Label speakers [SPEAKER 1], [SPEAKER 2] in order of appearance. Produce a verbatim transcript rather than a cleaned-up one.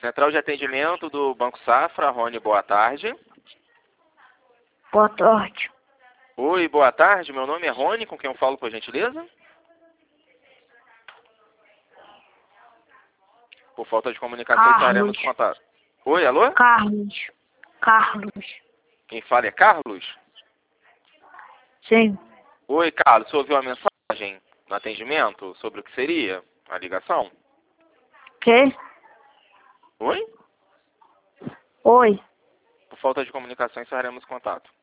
[SPEAKER 1] Central de atendimento do Banco Safra, Rony, boa tarde.
[SPEAKER 2] Boa tarde.
[SPEAKER 1] Oi, boa tarde. Meu nome é Rony, com quem eu falo, por gentileza? Por falta de comunicação,
[SPEAKER 2] Carlos.
[SPEAKER 1] estaremos em contato. Oi, alô?
[SPEAKER 2] Carlos. Carlos.
[SPEAKER 1] Quem fala é Carlos?
[SPEAKER 2] Sim.
[SPEAKER 1] Oi, Carlos. Você ouviu a mensagem no atendimento sobre o que seria a ligação?
[SPEAKER 2] Quê?
[SPEAKER 1] Oi?
[SPEAKER 2] Oi.
[SPEAKER 1] Por falta de comunicação, estaremos em contato.